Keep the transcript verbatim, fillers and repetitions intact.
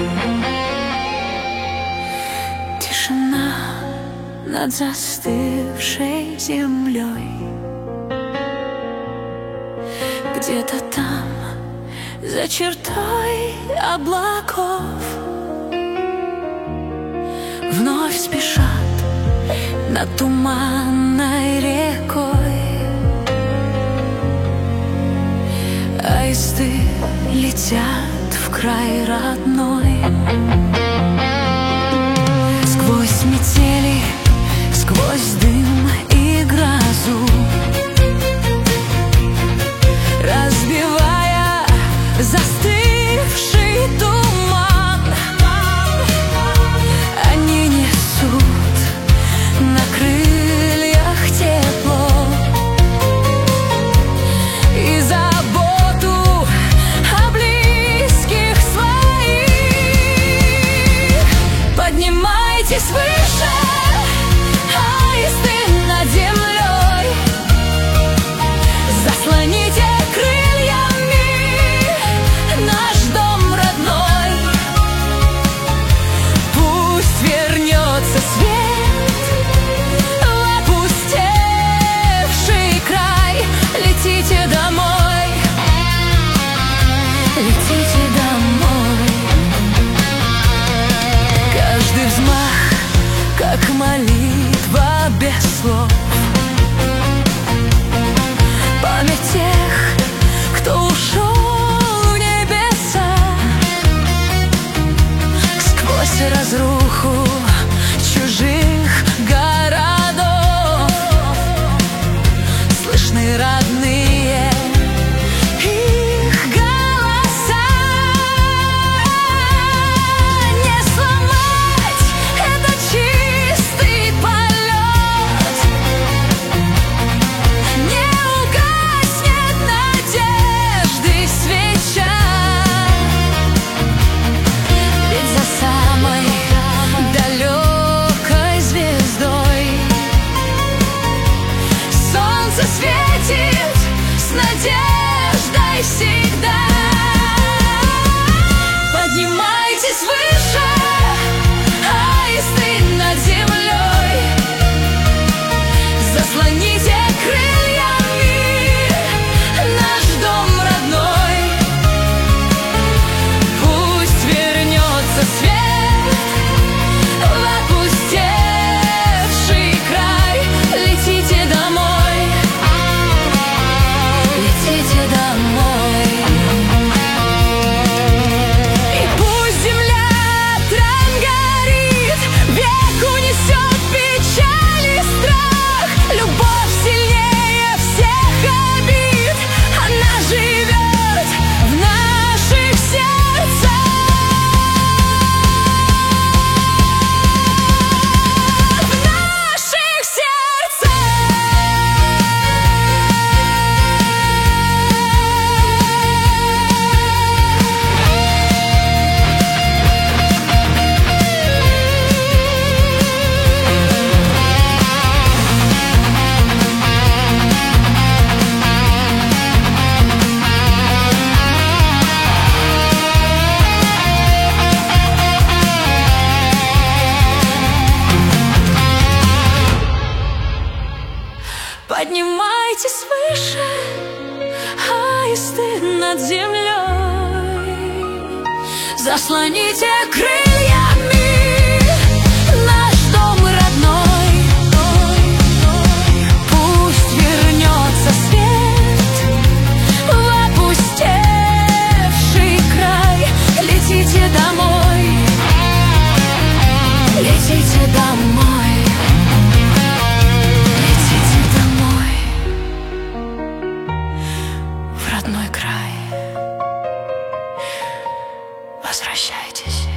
Тишина над застывшей землей. Где-то там, за чертой облаков, вновь спешат над туманной рекой. Аисты летят в край родной. Сквозь метели, сквозь дым и грозу, разбивая застывший туман, они несут на крыльях тепло и заботу о близких своих. Поднимайтесь выше, аисты над землей, заслоните крыльями наш дом родной. Пусть вернется свет в опустевший край. Летите домой, летите домой. Каждый взмах, как молитва без слов, память тех, кто ушел в небеса. Сквозь разруху чужих городов слышны родные их голоса. Не сломать этот чистый полет, не угаснет надежды свеча. Ведь за самой далекой звездой солнце светит с надеждой всегда. Поднимайтесь выше, аисты над землей, заслоните крыльями наш дом родной. Пусть вернется свет в опустевший край. Летите домой, летите домой. И пусть земля тран горит, век унесет печаль и страх. Любовь сильнее всех обид, она живет в наших сердцах. В наших сердцах. Поднимайтесь выше, аисты над землей, заслоните крыльями наш дом родной. Пусть вернется свет в опустевший край. Летите домой, летите домой, летите домой, в родной край. Возвращайтесь.